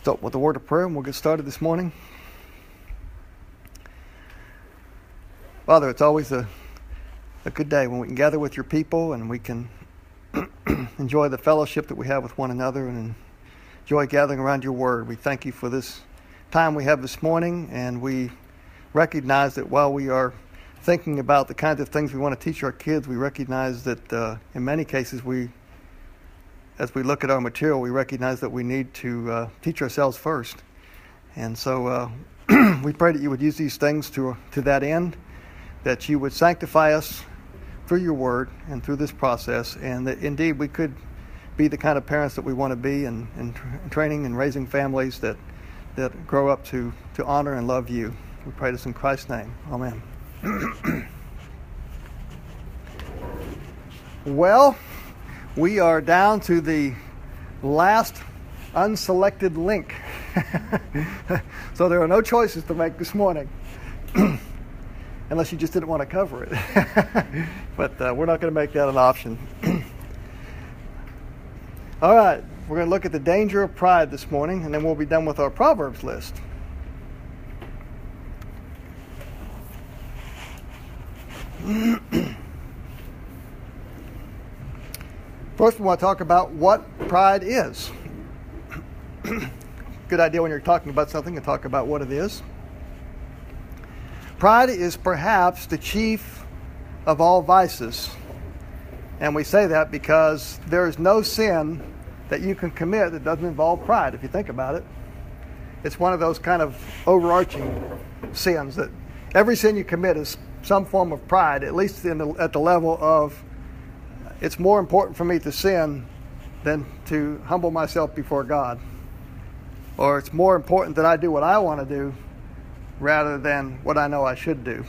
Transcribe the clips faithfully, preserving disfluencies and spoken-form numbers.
Start with a word of prayer and we'll get started this morning. Father, it's always a, a good day when we can gather with your people and we can enjoy the fellowship that we have with one another and enjoy gathering around your word. We thank you for this time we have this morning, and we recognize that while we are thinking about the kinds of things we want to teach our kids, we recognize that uh, in many cases we as we look at our material, we recognize that we need to uh, teach ourselves first. And so uh, we pray that you would use these things to to that end, that you would sanctify us through your word and through this process, and that indeed we could be the kind of parents that we want to be in, in tra- training and raising families that, that grow up to, to honor and love you. We pray this in Christ's name. Amen. Well, we are down to the last unselected link. So there are no choices to make this morning. Unless you just didn't want to cover it. But uh, we're not going to make that an option. All right, we're going to look at the danger of pride this morning, and then we'll be done with our Proverbs list. First, we want to talk about what pride is. Good idea when you're talking about something to talk about what it is. Pride is perhaps the chief of all vices. And we say that because there is no sin that you can commit that doesn't involve pride, if you think about it. It's one of those kind of overarching sins that every sin you commit is some form of pride, at least in the, at the level of it's more important for me to sin than to humble myself before God. Or it's more important that I do what I want to do rather than what I know I should do.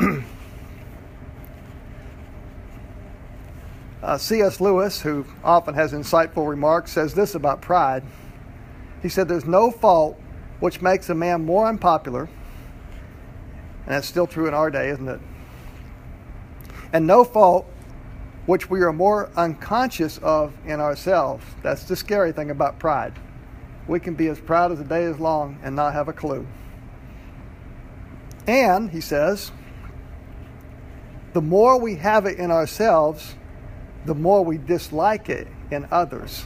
uh, C S Lewis, who often has insightful remarks, says this about pride. He said, "There's no fault which makes a man more unpopular," and that's still true in our day, isn't it? "And no fault which we are more unconscious of in ourselves." That's the scary thing about pride. We can be as proud as the day is long and not have a clue. And, he says, the more we have it in ourselves, the more we dislike it in others.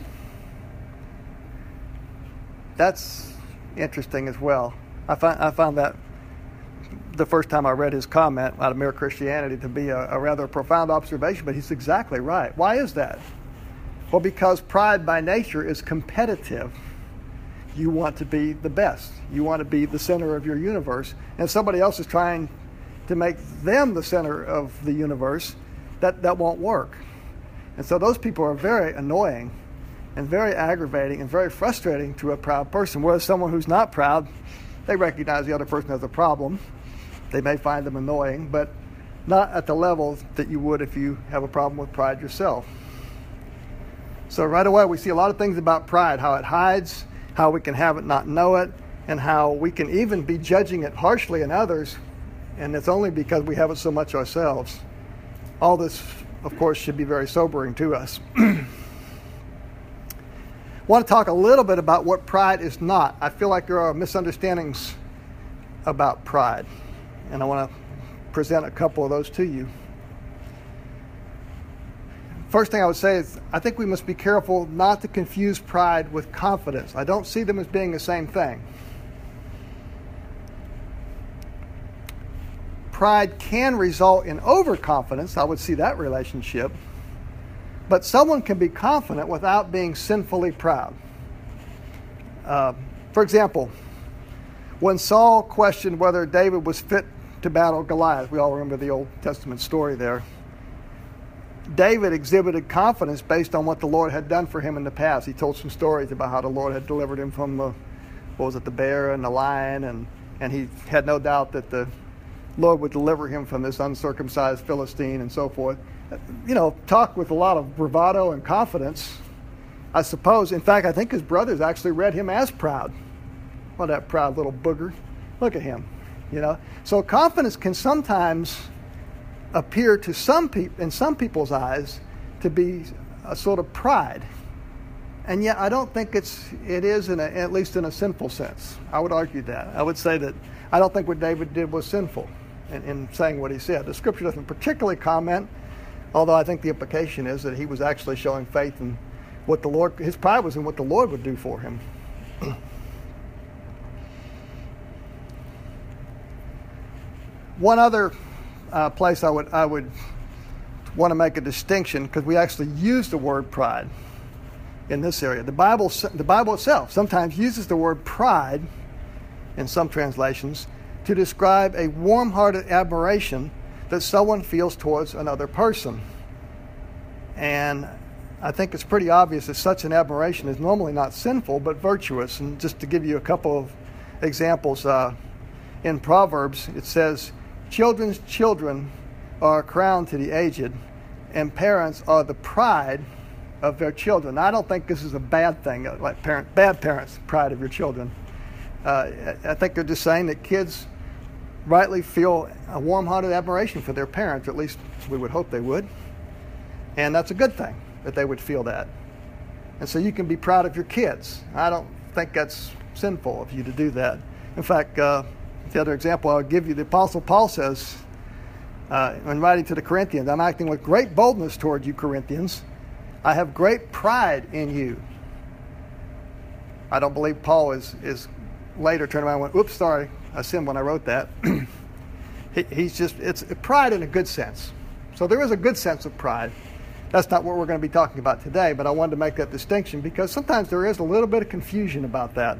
That's interesting as well. I find, I found that the first time I read his comment out of Mere Christianity to be a, a rather profound observation, but he's exactly right. Why is that? Well, because pride by nature is competitive. You want to be the best. You want to be the center of your universe. And somebody else is trying to make them the center of the universe. That, that won't work. And so those people are very annoying and very aggravating and very frustrating to a proud person. Whereas someone who's not proud, they recognize the other person has a problem. They may find them annoying, but not at the level that you would if you have a problem with pride yourself. So right away we see a lot of things about pride, how it hides, how we can have it not know it, and how we can even be judging it harshly in others, and it's only because we have it so much ourselves. All this, of course, should be very sobering to us. I want to talk a little bit about what pride is not. I feel like there are misunderstandings about pride, and I want to present a couple of those to you. First thing I would say is I think we must be careful not to confuse pride with confidence. I don't see them as being the same thing. Pride can result in overconfidence. I would see that relationship. But someone can be confident without being sinfully proud. Uh, for example, when Saul questioned whether David was fit to battle Goliath, we all remember the Old Testament story there, David exhibited confidence based on what the Lord had done for him in the past. He told some stories about how the Lord had delivered him from the, what was it, the bear and the lion, and, and he had no doubt that the Lord would deliver him from this uncircumcised Philistine and so forth. You know, talk with a lot of bravado and confidence, I suppose. In fact, I think his brothers actually read him as proud. Well, that proud little booger. Look at him, you know. So confidence can sometimes appear to some people, in some people's eyes, to be a sort of pride. and yet I don't think it's it is in a, at least in a sinful sense. I would argue that. I would say that I don't think what David did was sinful in, in saying what he said. The scripture doesn't particularly comment, although I think the implication is that he was actually showing faith in what the Lord, his pride was in what the Lord would do for him. One other uh, place I would I would want to make a distinction, because we actually use the word pride in this area. The Bible, the Bible itself sometimes uses the word pride in some translations to describe a warm-hearted admiration that someone feels towards another person. And I think it's pretty obvious that such an admiration is normally not sinful, but virtuous. And just to give you a couple of examples, uh, in Proverbs, it says, "Children's children are a crown to the aged, and parents are the pride of their children." Now, I don't think this is a bad thing, like parent, bad parents, pride of your children. Uh, I think they're just saying that kids rightly feel a warm-hearted admiration for their parents, at least we would hope they would. And that's a good thing, that they would feel that. And so you can be proud of your kids. I don't think that's sinful of you to do that. In fact, uh, the other example I'll give you, the Apostle Paul says, uh, when writing to the Corinthians, "I'm acting with great boldness toward you, Corinthians. I have great pride in you." I don't believe Paul is, is later turned around and went, "Oops, sorry, I sinned when I wrote that." he, he's just, it's pride in a good sense. So there is a good sense of pride. That's not what we're going to be talking about today, but I wanted to make that distinction because sometimes there is a little bit of confusion about that.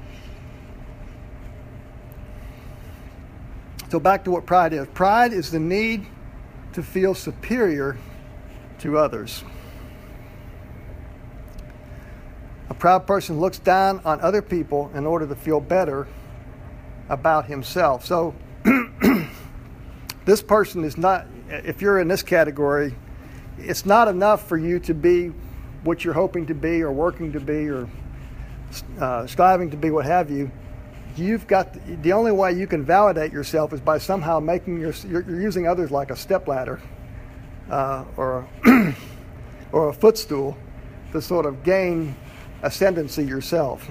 So back to what pride is. Pride is the need to feel superior to others. A proud person looks down on other people in order to feel better about himself. So this person is not, if you're in this category, it's not enough for you to be what you're hoping to be or working to be or uh, striving to be, what have you. You've got, the only way you can validate yourself is by somehow making your, you're, you're using others like a stepladder uh, or, or a footstool to sort of gain ascendancy yourself.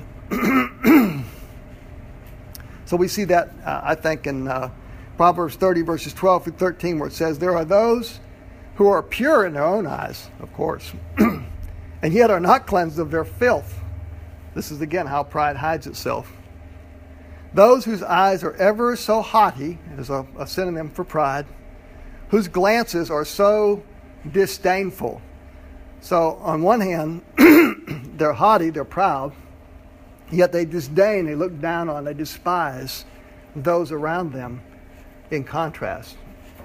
So we see that, uh, I think, in uh, Proverbs thirty, verses twelve through thirteen, where it says, "There are those who are pure in their own eyes, of course, and yet are not cleansed of their filth." This is, again, how pride hides itself. "Those whose eyes are ever so haughty," is a, a synonym for pride, "whose glances are so disdainful." So on one hand, they're haughty, they're proud, yet they disdain, they look down on, they despise those around them in contrast.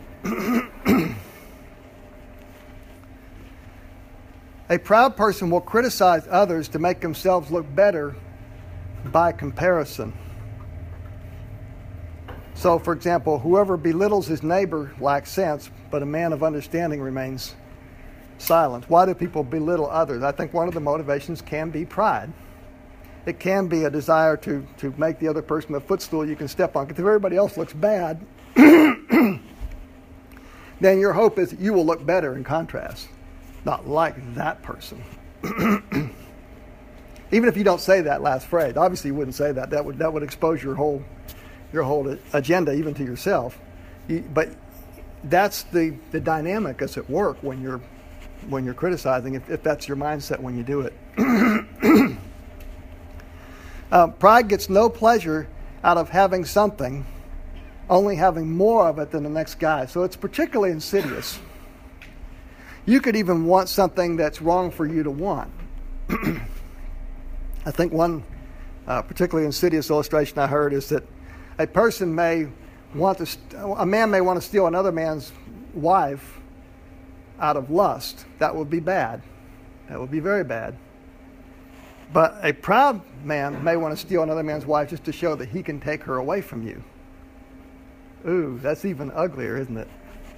A proud person will criticize others to make themselves look better by comparison. So, for example, whoever belittles his neighbor lacks sense, but a man of understanding remains silent. Why do people belittle others? I think one of the motivations can be pride. It can be a desire to, to make the other person a footstool you can step on. Because if everybody else looks bad, then your hope is that you will look better in contrast. Not like that person. Even if you don't say that last phrase. Obviously you wouldn't say that. That would that would expose your whole your whole agenda even to yourself. You, but that's the, the dynamic that's at work when you're when you're criticizing, if, if that's your mindset when you do it. uh, pride gets no pleasure out of having something, only having more of it than the next guy. So it's particularly insidious. You could even want something that's wrong for you to want. I think one uh, particularly insidious illustration I heard is that a person may want to, st- a man may want to steal another man's wife out of lust. That would be bad. That would be very bad. But a proud man may want to steal another man's wife just to show that he can take her away from you. Ooh, that's even uglier, isn't it?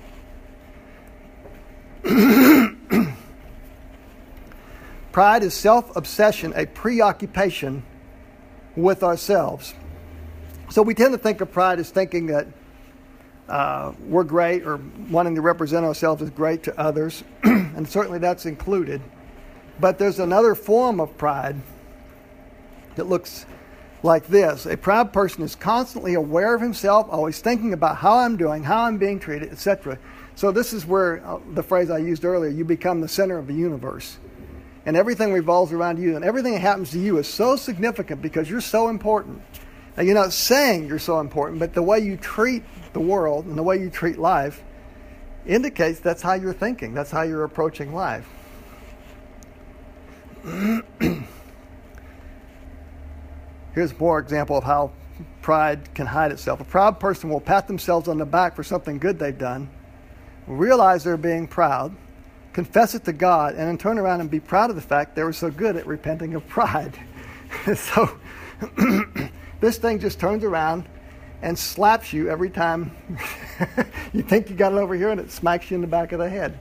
Pride is self-obsession, a preoccupation with ourselves. So we tend to think of pride as thinking that uh, we're great, or wanting to represent ourselves as great to others, and certainly that's included. But there's another form of pride that looks like this. A proud person is constantly aware of himself, always thinking about how I'm doing, how I'm being treated, et cetera. So this is where uh, the phrase I used earlier, you become the center of the universe. And everything revolves around you, and everything that happens to you is so significant because you're so important. Now, you're not saying you're so important, but the way you treat the world and the way you treat life indicates that's how you're thinking. That's how you're approaching life. Here's more example of how pride can hide itself. A proud person will pat themselves on the back for something good they've done, realize they're being proud, confess it to God, and then turn around and be proud of the fact they were so good at repenting of pride. So this thing just turns around and slaps you every time you think you got it over here, and it smacks you in the back of the head.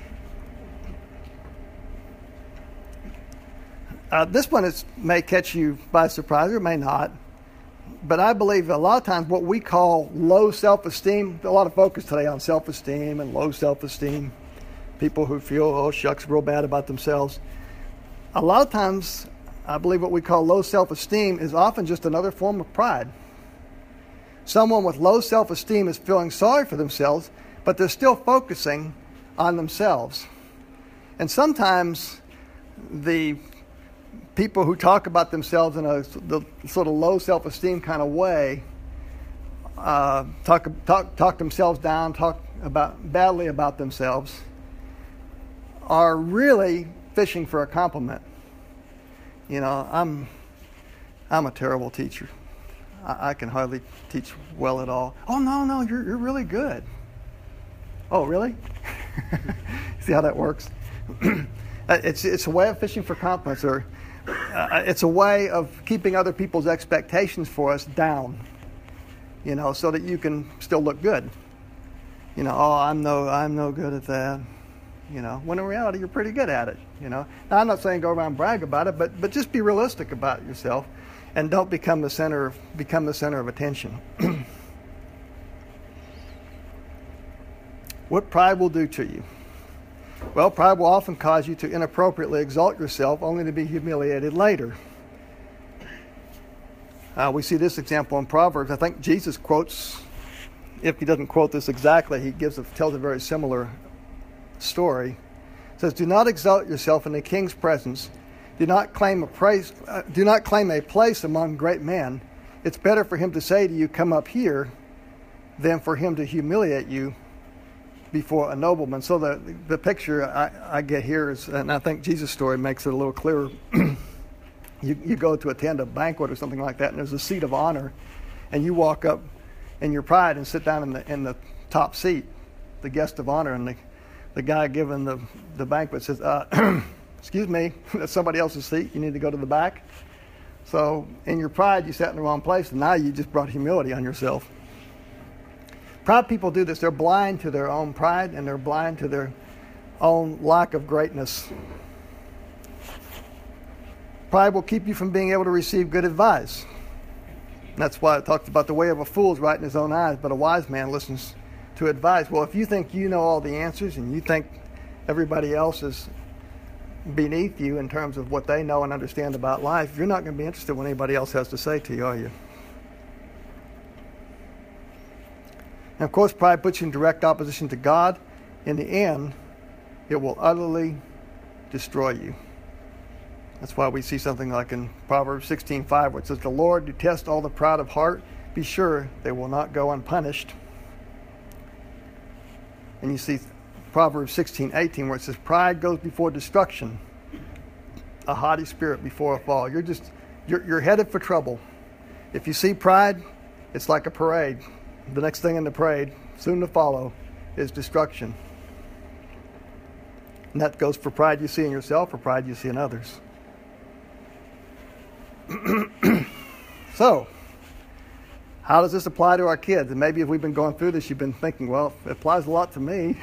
Uh, this one is, may catch you by surprise or may not, but I believe a lot of times what we call low self-esteem, a lot of focus today on self-esteem and low self-esteem, people who feel, oh shucks, real bad about themselves. A lot of times, I believe what we call low self-esteem is often just another form of pride. Someone with low self-esteem is feeling sorry for themselves, but they're still focusing on themselves. And sometimes the people who talk about themselves in a the sort of low self-esteem kind of way uh, talk talk talk themselves down, talk about badly about themselves, are really fishing for a compliment. You know, I'm I'm a terrible teacher. I, I can hardly teach well at all. Oh no, no, you're you're really good. Oh really? See how that works? it's it's a way of fishing for compliments, or uh, it's a way of keeping other people's expectations for us down. You know, so that you can still look good. You know, oh, I'm no I'm no good at that. You know, when in reality you're pretty good at it. You know, now, I'm not saying go around and brag about it, but but just be realistic about yourself, and don't become the center of, become the center of attention. What pride will do to you? Well, pride will often cause you to inappropriately exalt yourself, only to be humiliated later. Uh, we see this example in Proverbs. I think Jesus quotes, if he doesn't quote this exactly, he gives a, tells a very similar story. It says, "Do not exalt yourself in the king's presence. Do not claim a praise. Uh, do not claim a place among great men. It's better for him to say to you, 'Come up here,' than for him to humiliate you before a nobleman." So the the picture I, I get here is, and I think Jesus' story makes it a little clearer. you you go to attend a banquet or something like that, and there's a seat of honor, and you walk up in your pride and sit down in the in the top seat, the guest of honor, and the the guy giving the the banquet says, uh, "Excuse me, that's somebody else's seat. You need to go to the back." So in your pride, you sat in the wrong place, and now you just brought humility on yourself. Proud people do this. They're blind to their own pride, and they're blind to their own lack of greatness. Pride will keep you from being able to receive good advice. And that's why it talks about the way of a fool is right in his own eyes, but a wise man listens to advice. Well, if you think you know all the answers and you think everybody else is beneath you in terms of what they know and understand about life, you're not going to be interested in what anybody else has to say to you, are you? And of course, pride puts you in direct opposition to God. In the end, it will utterly destroy you. That's why we see something like in Proverbs sixteen five, where it says, "The Lord detests all the proud of heart. Be sure they will not go unpunished." And you see Proverbs sixteen eighteen, where it says, "Pride goes before destruction, a haughty spirit before a fall." You're just you're, you're headed for trouble. If you see pride, it's like a parade. The next thing in the parade, soon to follow, is destruction. And that goes for pride you see in yourself or pride you see in others. So, how does this apply to our kids? And maybe if we've been going through this, you've been thinking, well, it applies a lot to me.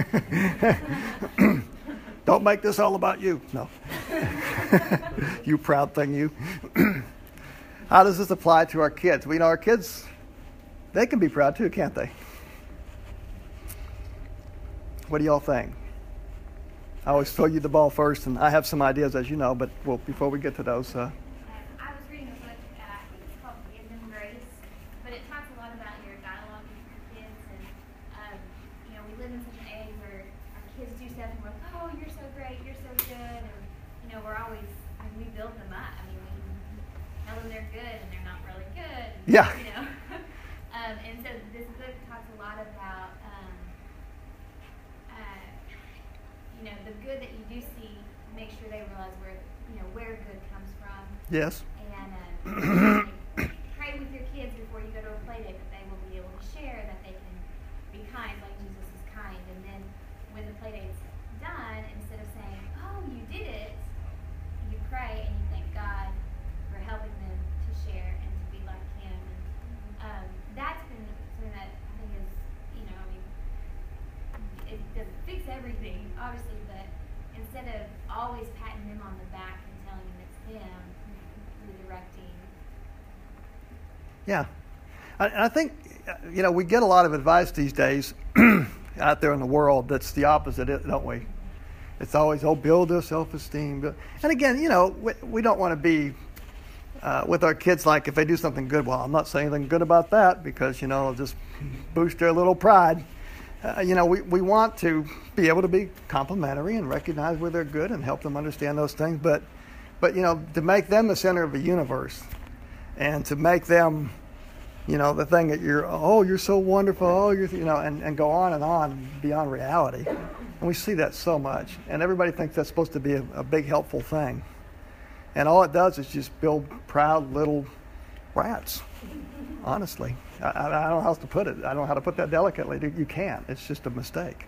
Don't make this all about you. No. You proud thing, you. How does this apply to our kids? We know our kids, they can be proud too, can't they? What do y'all think? I always throw you the ball first, and I have some ideas, as you know, but well, before we get to those. Uh, I was reading a book, uh, I think it's called Give Them Grace, but it talks a lot about your dialogue with your kids, and, um, you know, we live in such an age where our kids do stuff, and we're like, oh, you're so great, you're so good, and, you know, we're always, I mean, we build them up. I mean, we tell them they're good, and they're not really good. And, yeah. You know, um, and so this book talks a lot about, um, uh, you know, the good that you do see, make sure they realize where, you know, where good comes from. Yes. And uh, like, pray with your kids before you go to a play date that they will be able to share, that they can be kind like Jesus is kind. And then when the play date's done, instead of saying, oh, you did it, you pray and you thank God for helping them to share and to be like Him. And um, that's been something that I think is, you know, I mean, it doesn't fix everything, obviously, but instead of always patting them on the back and telling them it's them, redirecting. Yeah. I, I think, you know, we get a lot of advice these days out there in the world that's the opposite, don't we? It's always, oh, build their self-esteem. And again, you know, we, we don't want to be uh, with our kids like if they do something good, well, I'm not saying anything good about that because, you know, it'll just boost their little pride. Uh, you know, we, we want to be able to be complimentary and recognize where they're good and help them understand those things. But, but you know, to make them the center of the universe and to make them, you know, the thing that you're, oh, you're so wonderful, oh, you're, you know, and, and go on and on beyond reality. And we see that so much. And everybody thinks that's supposed to be a, a big, helpful thing. And all it does is just build proud little rats, honestly. I, I don't know how else to put it. I don't know how to put that delicately. You can't. It's just a mistake.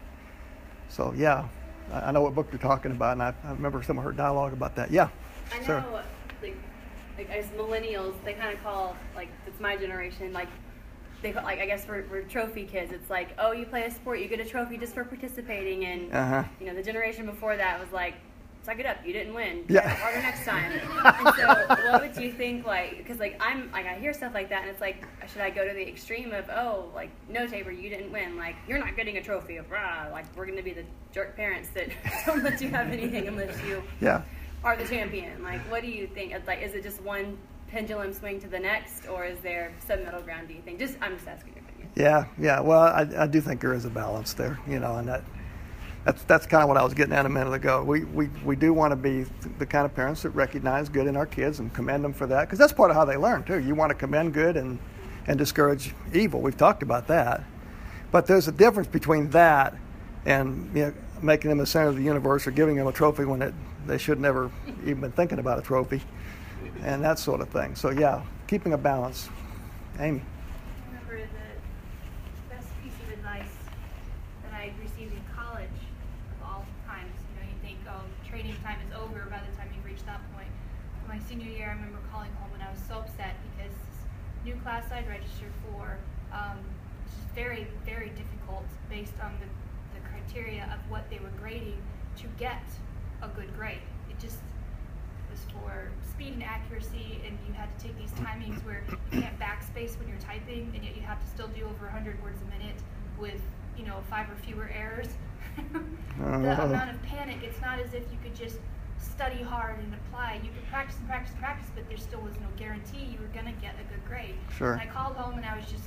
So, yeah, I know what book you're talking about, and I, I remember some of her dialogue about that. Yeah, I know, sure. like, like, as millennials, they kind of call, like, it's my generation, like, they call, like, I guess we're, we're trophy kids. It's like, oh, you play a sport, you get a trophy just for participating, and, uh-huh. you know, the generation before that was like, suck it up, you didn't win. Yeah. Try harder next time. And so, what would you think, like, because, like, I'm, like, I hear stuff like that, and it's like, should I go to the extreme of, oh, like, no, Tabor, you didn't win. Like, you're not getting a trophy of, rah, like, we're going to be the jerk parents that don't let you have anything unless you yeah. are the champion. Like, what do you think? Like, is it just one pendulum swing to the next, or is there some middle ground, do you think? Just, I'm just asking your opinion. Yeah, yeah. Well, I, I do think there is a balance there, you know, and that that's that's kind of what I was getting at a minute ago. We we, we do want to be the kind of parents that recognize good in our kids and commend them for that, because that's part of how they learn too. You want to commend good and and discourage evil. We've talked about that, but there's a difference between that and, you know, making them the center of the universe or giving them a trophy when it, they should never even been thinking about a trophy, and that sort of thing. So yeah, keeping a balance. Amy. I remember the best piece of advice that I received in college of all times. You know, you think, oh, training time is over by the time you've reached that point. My senior year, I remember calling home and I was so upset because this new class I'd registered for um, was just very, very difficult based on the, the criteria of what they were grading to get a good grade. It just was for speed and accuracy, and you had to take these timings where you can't backspace when you're typing, and yet you have to still do over one hundred words a minute with, you know, five or fewer errors. uh-huh. The amount of panic, it's not as if you could just study hard and apply. You could practice and practice and practice, but there still was no guarantee you were going to get a good grade. Sure. And I called home and I was just,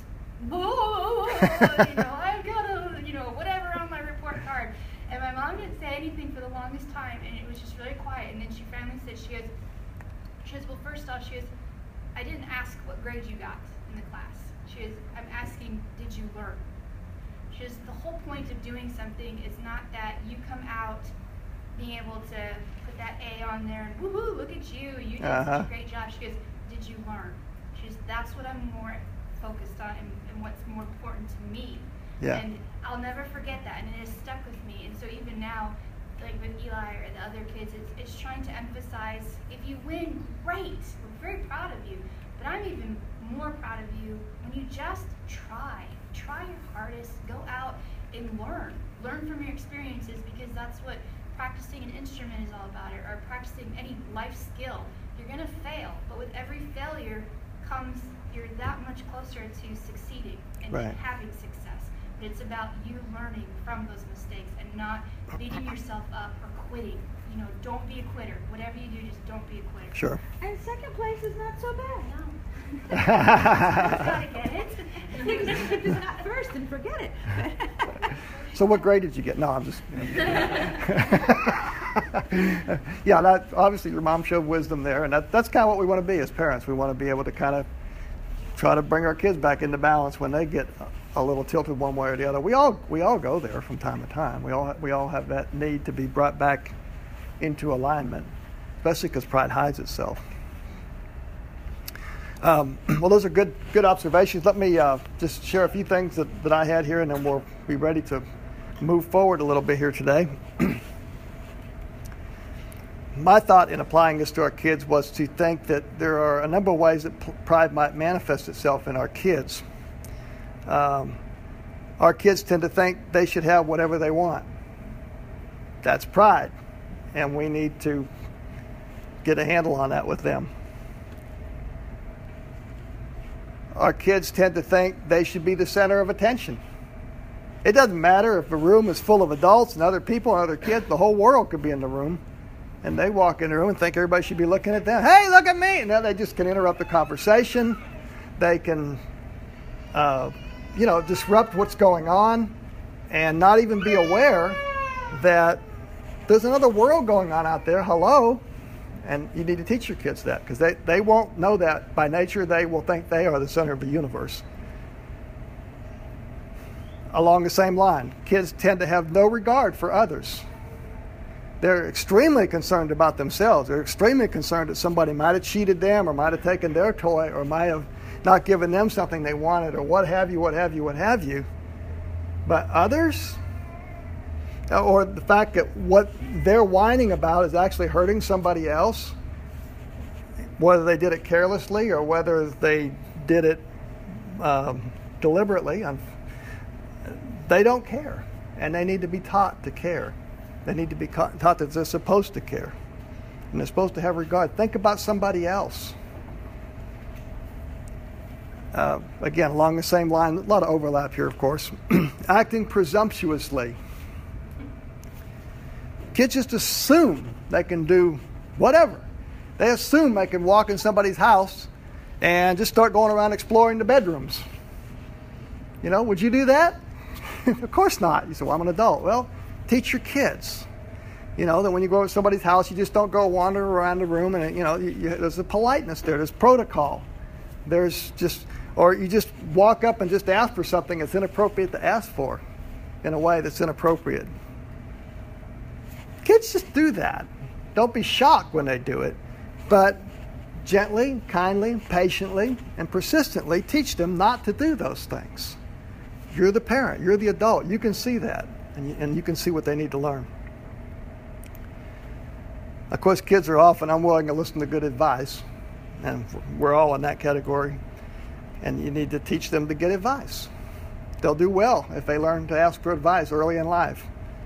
oh, you know, I've got a, you know, whatever on my report card. And my mom didn't say anything for the longest time, and it was just really quiet. And then she finally said, she goes, she goes, well, first off, she goes, I didn't ask what grade you got in the class. She goes, I'm asking, did you learn? She goes, the whole point of doing something is not that you come out being able to put that A on there and woohoo, look at you, you did uh-huh. such a great job. She goes, did you learn? She goes, that's what I'm more focused on and, and what's more important to me. Yeah. And I'll never forget that, and it has stuck with me. And so even now, like with Eli or the other kids, it's, it's trying to emphasize, if you win, great, we're very proud of you. But I'm even more proud of you when you just try. Try your hardest, go out and learn. Learn from your experiences, because that's what practicing an instrument is all about, or, or practicing any life skill. You're going to fail, but with every failure comes, you're that much closer to succeeding and right. having success. It's about you learning from those mistakes and not beating yourself up or quitting. You know, don't be a quitter. Whatever you do, just don't be a quitter. Sure. And second place is not so bad. No. You gotta get it. It's not first and forget it. So what grade did you get? No, I'm just... Yeah, that, obviously your mom showed wisdom there, and that, that's kind of what we want to be as parents. We want to be able to kind of try to bring our kids back into balance when they get a little tilted one way or the other. We all we all go there from time to time. We all we all have that need to be brought back into alignment, especially because pride hides itself. Um, well, those are good good observations. Let me uh, just share a few things that, that I had here, and then we'll be ready to move forward a little bit here today. My thought in applying this to our kids was to think that there are a number of ways that p- pride might manifest itself in our kids. Um, our kids tend to think they should have whatever they want. That's pride, and we need to get a handle on that with them. Our kids tend to think they should be the center of attention. It doesn't matter if the room is full of adults and other people and other kids. The whole world could be in the room. And they walk in the room and think everybody should be looking at them. Hey, look at me! And now they just can interrupt the conversation. They can, uh, you know, disrupt what's going on and not even be aware that there's another world going on out there. Hello? And you need to teach your kids that, because they, they won't know that by nature. They will think they are the center of the universe. Along the same line, kids tend to have no regard for others. They're extremely concerned about themselves. They're extremely concerned that somebody might have cheated them or might have taken their toy or might have not given them something they wanted or what have you, what have you, what have you. But others, or the fact that what they're whining about is actually hurting somebody else, whether they did it carelessly or whether they did it um, deliberately, they don't care. And they need to be taught to care. They need to be taught that they're supposed to care. And they're supposed to have regard. Think about somebody else. Uh, again, along the same line, a lot of overlap here, of course. Acting presumptuously. Kids just assume they can do whatever. They assume they can walk in somebody's house and just start going around exploring the bedrooms. You know, would you do that? Of course not. You say, well, I'm an adult. Well, teach your kids, you know, that when you go to somebody's house, you just don't go wander around the room and, you know, you, you, there's a politeness there. There's protocol. There's just, or you just walk up and just ask for something that's inappropriate to ask for in a way that's inappropriate. Kids just do that. Don't be shocked when they do it, but gently, kindly, patiently, and persistently teach them not to do those things. You're the parent. You're the adult. You can see that. And you, and you can see what they need to learn. Of course, kids are often unwilling to listen to good advice, and we're all in that category. And you need to teach them to get advice. They'll do well if they learn to ask for advice early in life.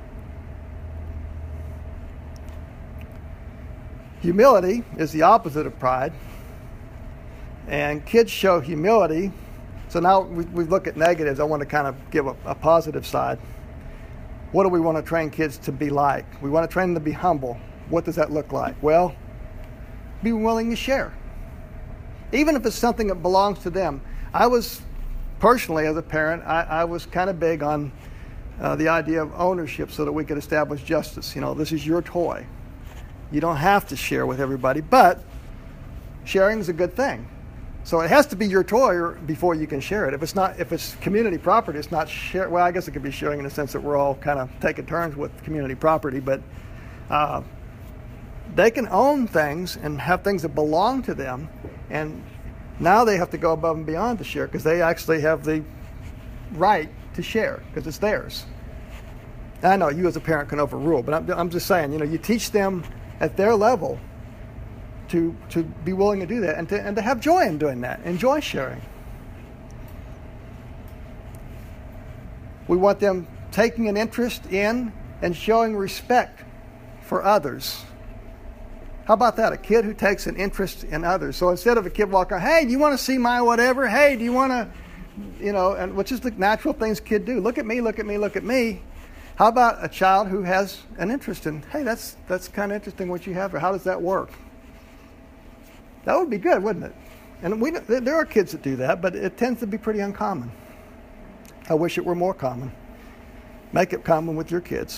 Humility is the opposite of pride, and kids show humility. So now we, we look at negatives. I want to kind of give a, a positive side. What do we want to train kids to be like? We want to train them to be humble. What does that look like? Well, be willing to share. Even if it's something that belongs to them. I was, personally, as a parent, I, I was kind of big on uh, the idea of ownership so that we could establish justice. You know, this is your toy. You don't have to share with everybody, but sharing is a good thing. So it has to be your toy before you can share it. If it's not, if it's community property, it's not share. Well, I guess it could be sharing in the sense that we're all kind of taking turns with community property, but uh, they can own things and have things that belong to them, and now they have to go above and beyond to share because they actually have the right to share because it's theirs. And I know you as a parent can overrule, but I'm, I'm just saying, you know, you teach them at their level to to be willing to do that and to and to have joy in doing that, enjoy sharing. We want them taking an interest in and showing respect for others. How about that? A kid who takes an interest in others. So instead of a kid walking, hey, do you want to see my whatever? Hey, do you want to you know, and which is the natural things kids do. Look at me, look at me, look at me. How about a child who has an interest in, hey, that's that's kind of interesting what you have, or how does that work? That would be good, wouldn't it? And we there are kids that do that, but it tends to be pretty uncommon. I wish it were more common. Make it common with your kids.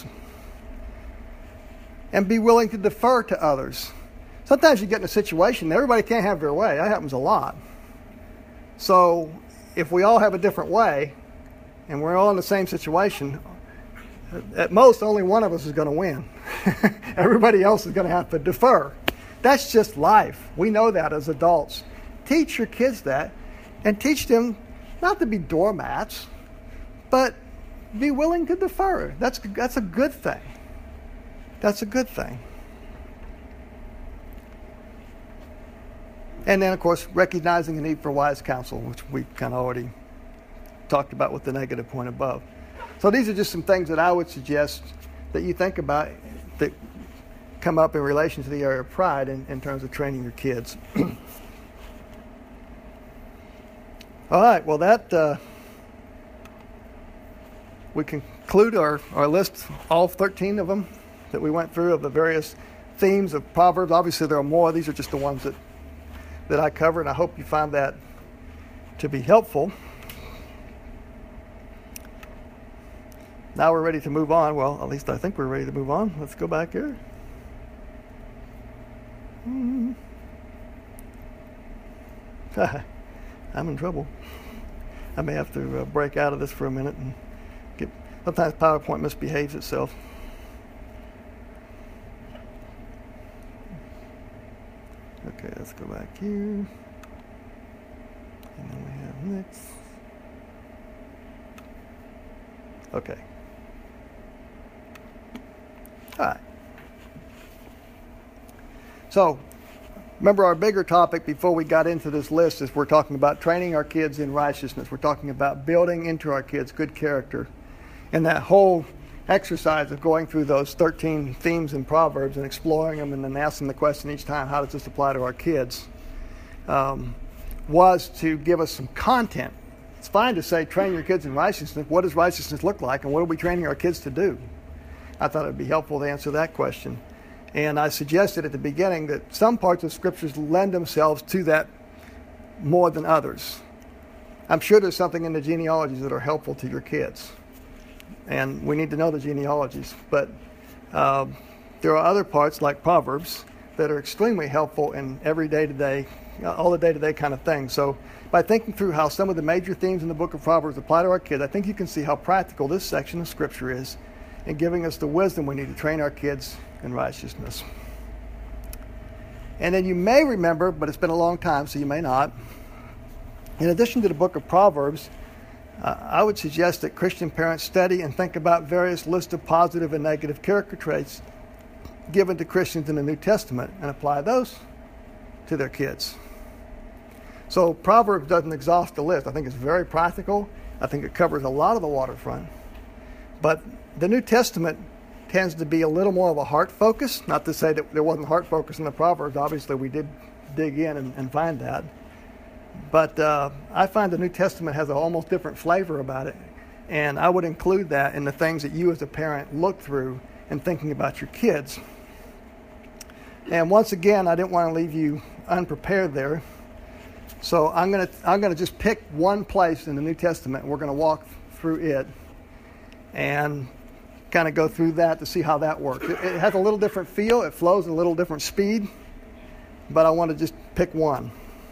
And be willing to defer to others. Sometimes you get in a situation, everybody can't have their way. That happens a lot. So if we all have a different way, and we're all in the same situation, at most only one of us is going to win. Everybody else is going to have to defer. That's just life. We know that as adults. Teach your kids that, and teach them not to be doormats, but be willing to defer. That's that's a good thing. That's a good thing. And then, of course, recognizing the need for wise counsel, which we kind of already talked about with the negative point above. So these are just some things that I would suggest that you think about that come up in relation to the area of pride in, in terms of training your kids. All right, well, that uh, we conclude our, our list, all thirteen of them that we went through of the various themes of Proverbs. Obviously, there are more. These are just the ones that, that I covered, and I hope you find that to be helpful. Now we're ready to move on. Well, at least I think we're ready to move on. Let's go back here. Hmm. I'm in trouble. I may have to uh, break out of this for a minute and get. Sometimes PowerPoint misbehaves itself. Okay, let's go back here. And then we have next. Okay. All right. So, remember our bigger topic before we got into this list is we're talking about training our kids in righteousness. We're talking about building into our kids good character. And that whole exercise of going through those thirteen themes in Proverbs and exploring them and then asking the question each time, how does this apply to our kids, um, was to give us some content. It's fine to say train your kids in righteousness. What does righteousness look like, and what are we training our kids to do? I thought it would be helpful to answer that question. And I suggested at the beginning that some parts of Scriptures lend themselves to that more than others. I'm sure there's something in the genealogies that are helpful to your kids. And we need to know the genealogies. But uh, there are other parts, like Proverbs, that are extremely helpful in every day-to-day, all the day-to-day kind of things. So by thinking through how some of the major themes in the book of Proverbs apply to our kids, I think you can see how practical this section of Scripture is in giving us the wisdom we need to train our kids in righteousness. And then you may remember, but it's been a long time, so you may not, in addition to the book of Proverbs, uh, I would suggest that Christian parents study and think about various lists of positive and negative character traits given to Christians in the New Testament and apply those to their kids. So Proverbs doesn't exhaust the list. I think it's very practical. I think it covers a lot of the waterfront. But the New Testament tends to be a little more of a heart focus. Not to say that there wasn't heart focus in the Proverbs. Obviously, we did dig in and, and find that. But uh, I find the New Testament has an almost different flavor about it. And I would include that in the things that you as a parent look through in thinking about your kids. And once again, I didn't want to leave you unprepared there. So I'm going to I'm going to just pick one place in the New Testament, and we're going to walk through it and kind of go through that to see how that works. It, it has a little different feel. It flows at a little different speed. But I want to just pick one.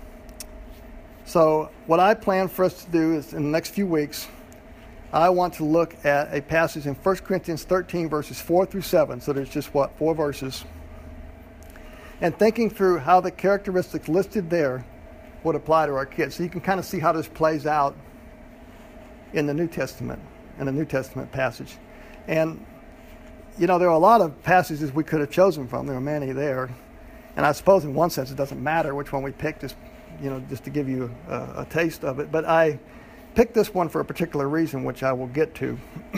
So what I plan for us to do is in the next few weeks, I want to look at a passage in First Corinthians thirteen, verses four through seven. So there's just, what, four verses. And thinking through how the characteristics listed there would apply to our kids. So you can kind of see how this plays out in the New Testament, in the New Testament passage. And, you know, there are a lot of passages we could have chosen from. There are many there. And I suppose in one sense it doesn't matter which one we pick, just, you know, just to give you a, a taste of it. But I picked this one for a particular reason, which I will get to.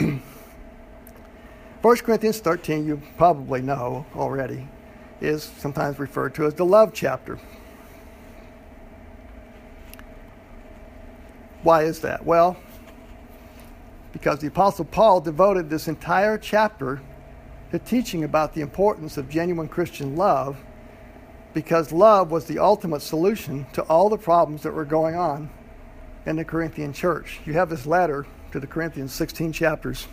First Corinthians thirteen, you probably know already, is sometimes referred to as the love chapter. Why is that? Well, because the Apostle Paul devoted this entire chapter to teaching about the importance of genuine Christian love, because love was the ultimate solution to all the problems that were going on in the Corinthian church. You have this letter to the Corinthians, sixteen chapters.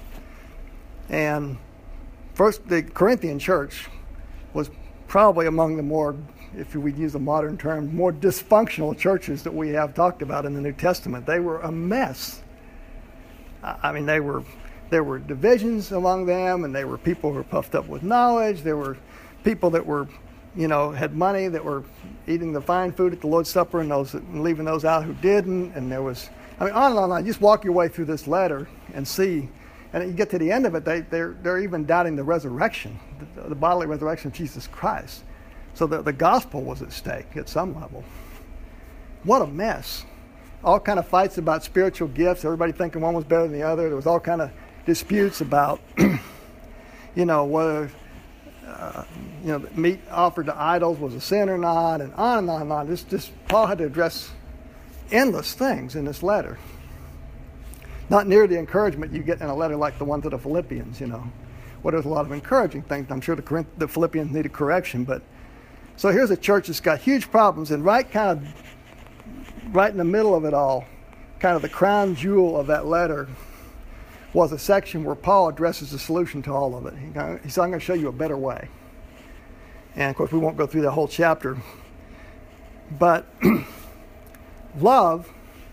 And first, the Corinthian church was probably among the more, if we use a modern term, more dysfunctional churches that we have talked about in the New Testament. They were a mess. I mean, they were there were divisions among them, and they were people who were puffed up with knowledge. There were people that were, you know, had money, that were eating the fine food at the Lord's Supper, and those and leaving those out who didn't. And there was, I mean, on and on and on. Just walk your way through this letter and see. And you get to the end of it, they, they're, they're even doubting the resurrection, the, the bodily resurrection of Jesus Christ. So the, the gospel was at stake at some level. What a mess. All kind of fights about spiritual gifts, everybody thinking one was better than the other. There was all kind of disputes about, you know, whether, uh, you know, meat offered to idols was a sin or not, and on and on and on. This, this, Paul had to address endless things in this letter. Not near the encouragement you get in a letter like the one to the Philippians, you know. Well, there's a lot of encouraging things. I'm sure the, Corinth- the Philippians needed correction. But so here's a church that's got huge problems, and right kind of right in the middle of it all, kind of the crown jewel of that letter, was a section where Paul addresses the solution to all of it. He, he said, I'm going to show you a better way. And, of course, we won't go through that whole chapter. But love,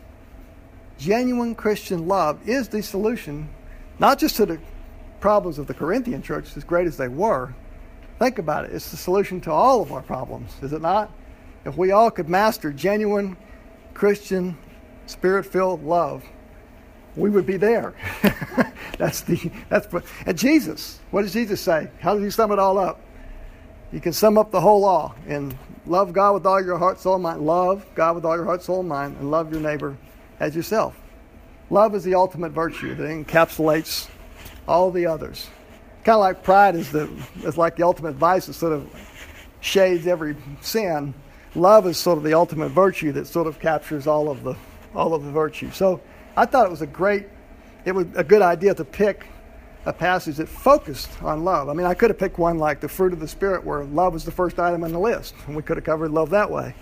genuine Christian love, is the solution, not just to the problems of the Corinthian church, as great as they were. Think about it. It's the solution to all of our problems, is it not? If we all could master genuine Christian, spirit-filled love, we would be there. that's the that's and Jesus. What does Jesus say? How does he sum it all up? You can sum up the whole law and love God with all your heart, soul, and mind. Love God with all your heart, soul, and mind, and love your neighbor as yourself. Love is the ultimate virtue that encapsulates all the others. Kind of like pride is the is like the ultimate vice that sort of shades every sin. Love is sort of the ultimate virtue that sort of captures all of the all of the virtue. So I thought it was a great, it was a good idea to pick a passage that focused on love. I mean, I could have picked one like the fruit of the Spirit, where love is the first item on the list, and we could have covered love that way.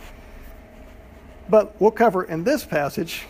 But we'll cover in this passage,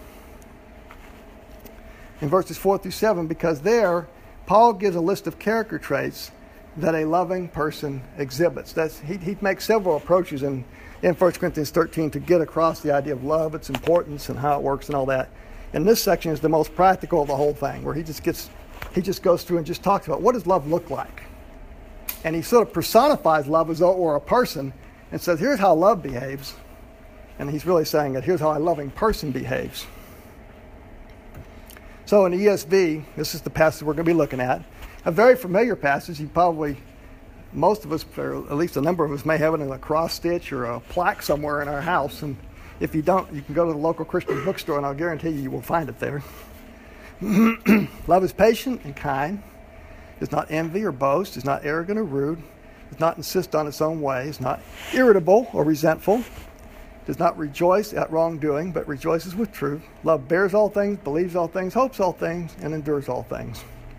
in verses four through seven, because there, Paul gives a list of character traits that a loving person exhibits. That's he, he makes several approaches in, in First Corinthians thirteen to get across the idea of love, its importance, and how it works and all that. And this section is the most practical of the whole thing, where he just gets, he just goes through and just talks about what does love look like. And he sort of personifies love as though it were a person and says, here's how love behaves. And he's really saying that here's how a loving person behaves. So in the E S V, this is the passage we're going to be looking at. A very familiar passage. You probably, most of us, or at least a number of us, may have it in a cross stitch or a plaque somewhere in our house. And if you don't, you can go to the local Christian bookstore, and I'll guarantee you you will find it there. Love is patient and kind, does not envy or boast, is not arrogant or rude, does not insist on its own way, is not irritable or resentful, does not rejoice at wrongdoing, but rejoices with truth. Love bears all things, believes all things, hopes all things, and endures all things.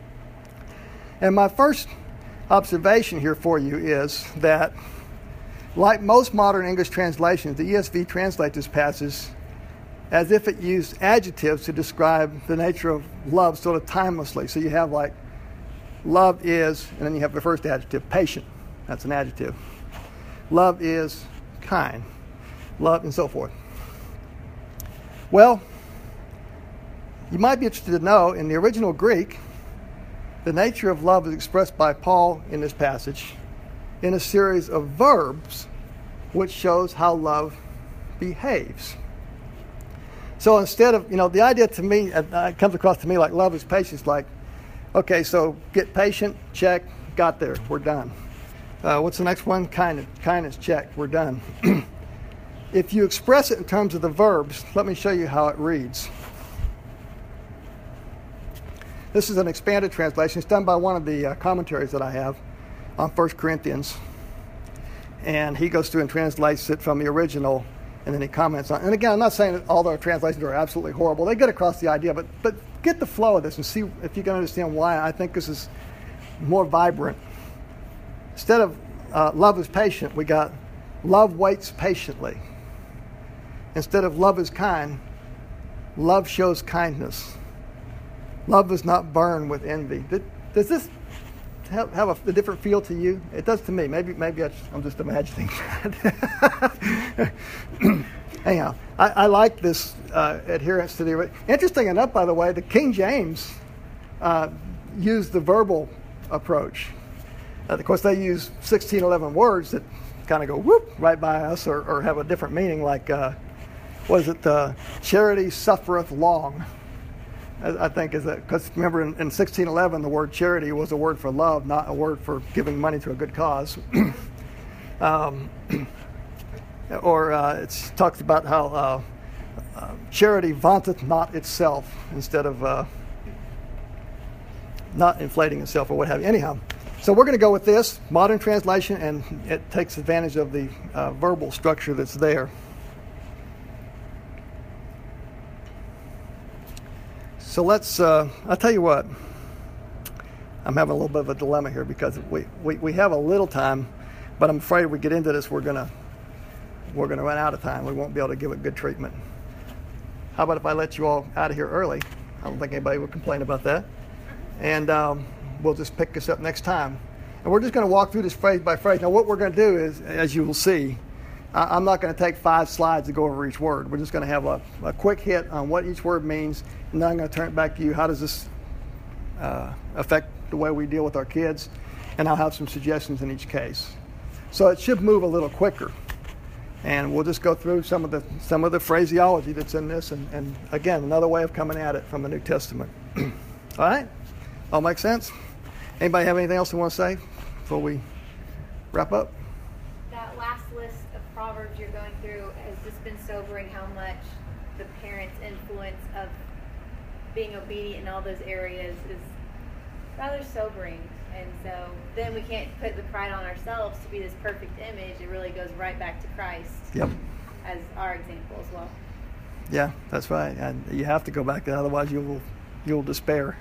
And my first observation here for you is that, like most modern English translations, the E S V translates this passage as if it used adjectives to describe the nature of love sort of timelessly. So you have like, love is, and then you have the first adjective, patient. That's an adjective. Love is kind. Love, and so forth. Well, you might be interested to know, in the original Greek, the nature of love is expressed by Paul in this passage in a series of verbs which shows how love behaves. So instead of, you know, the idea to me, it comes across to me like love is patience, like, okay, so get patient, check, got there, we're done. Uh, what's the next one? Kindness, kindness, check, we're done. If you express it in terms of the verbs, let me show you how it reads. This is an expanded translation. It's done by one of the uh, commentaries that I have on First Corinthians. And he goes through and translates it from the original And then he comments on, and again, I'm not saying that all their translations are absolutely horrible. They get across the idea, but but get the flow of this and see if you can understand why I think this is more vibrant. Instead of uh, love is patient, we got love waits patiently. Instead of love is kind, love shows kindness. Love does not burn with envy. Does this have, have a, a different feel to you? It does to me. Maybe maybe I just, I'm just imagining that. Anyhow, I, I like this uh, adherence to the... Interesting enough, by the way, the King James uh, used the verbal approach. Uh, of course, they use sixteen eleven words that kind of go whoop right by us or, or have a different meaning, like, uh, what is it, uh, charity suffereth long. I think is that, because remember in, in sixteen eleven the word charity was a word for love, not a word for giving money to a good cause. um, or uh, it talks about how uh, uh, charity vaunteth not itself instead of uh, not inflating itself or what have you. Anyhow, so we're going to go with this modern translation, and it takes advantage of the uh, verbal structure that's there. So let's, uh, I'll tell you what, I'm having a little bit of a dilemma here because we, we, we have a little time, but I'm afraid if we get into this, we're going to we're gonna run out of time. We won't be able to give it good treatment. How about if I let you all out of here early? I don't think anybody would complain about that. And um, we'll just pick this up next time. And we're just going to walk through this phrase by phrase. Now what we're going to do is, as you will see, I'm not going to take five slides to go over each word. We're just going to have a, a quick hit on what each word means, and then I'm going to turn it back to you. How does this uh, affect the way we deal with our kids? And I'll have some suggestions in each case. So it should move a little quicker. And we'll just go through some of the some of the phraseology that's in this, and, and again, another way of coming at it from the New Testament. All right? All make sense? Anybody have anything else they want to say before we wrap up? That last list of Proverbs you're going through has just been sobering, how much the parents' influence of being obedient in all those areas is rather sobering. And so then we can't put the pride on ourselves to be this perfect image. It really goes right back to Christ. Yep. As our example as well. Yeah, that's right. And you have to go back to that, otherwise you'll you'll despair.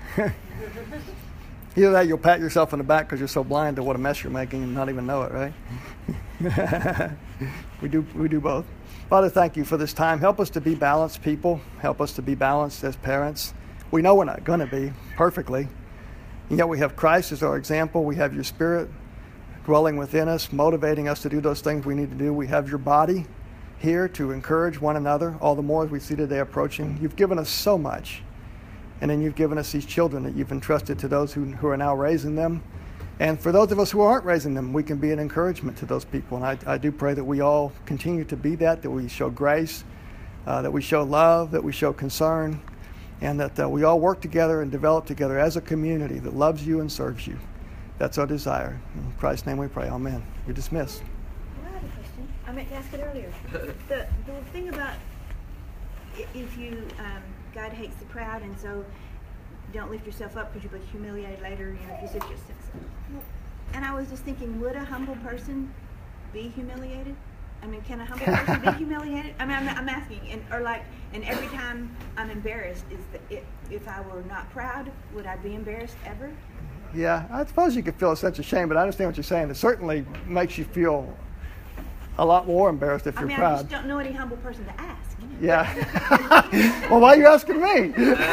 Either that, you'll pat yourself on the back because you're so blind to what a mess you're making and not even know it, right? we do we do both. Father, thank you for this time. Help us to be balanced people. Help us to be balanced as parents. We know we're not going to be perfectly. And yet we have Christ as our example. We have your Spirit dwelling within us, motivating us to do those things we need to do. We have your body here to encourage one another, all the more as we see today approaching. You've given us so much. And then you've given us these children that you've entrusted to those who, who are now raising them. And for those of us who aren't raising them, we can be an encouragement to those people. And I, I do pray that we all continue to be that, that we show grace, uh, that we show love, that we show concern, and that uh, we all work together and develop together as a community that loves you and serves you. That's our desire. In Christ's name we pray. Amen. You're dismissed. I have a question. I meant to ask it earlier. the the thing about i- if you um, God hates the proud, and so don't lift yourself up because you'll be humiliated later. You know, if you sit yourself. And I was just thinking, would a humble person be humiliated? I mean, can a humble person be humiliated? I mean, I'm, I'm asking, and or like, and every time I'm embarrassed, is the, if, if I were not proud, would I be embarrassed ever? Yeah, I suppose you could feel a sense of shame, but I understand what you're saying. It certainly makes you feel a lot more embarrassed if I you're mean, proud. I just don't know any humble person to ask. Yeah. Well, why are you asking me?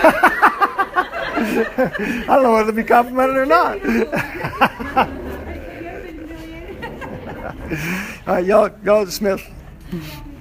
I don't know whether to be complimented or not. All right, y'all, y'all dismissed.